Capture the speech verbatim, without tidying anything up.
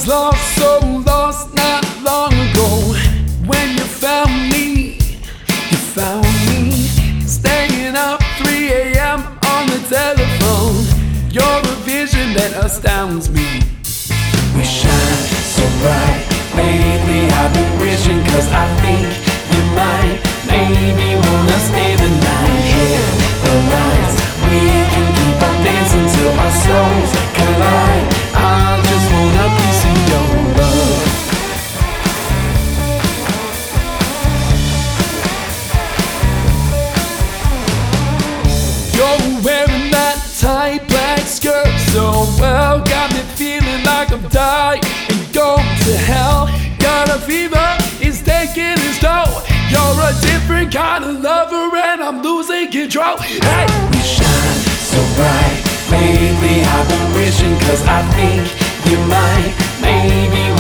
was lost, so lost not long ago. When you found me, you found me staying up three a m on the telephone. You're a vision that astounds me. We shine so bright. Lately I've been wishing, cause I think you might maybe wanna stay the night. Hit the lights, we can keep on dancing till our souls collide. I just want a piece of your love. You're wearing that tight black skirt so well, got me feeling like I'm dying and going to hell. Got a fever, it's taking its toll. You're a different kind of lover and I'm losing control. Hey, we shine so bright. Lately I've been wishing, cause I think you might maybe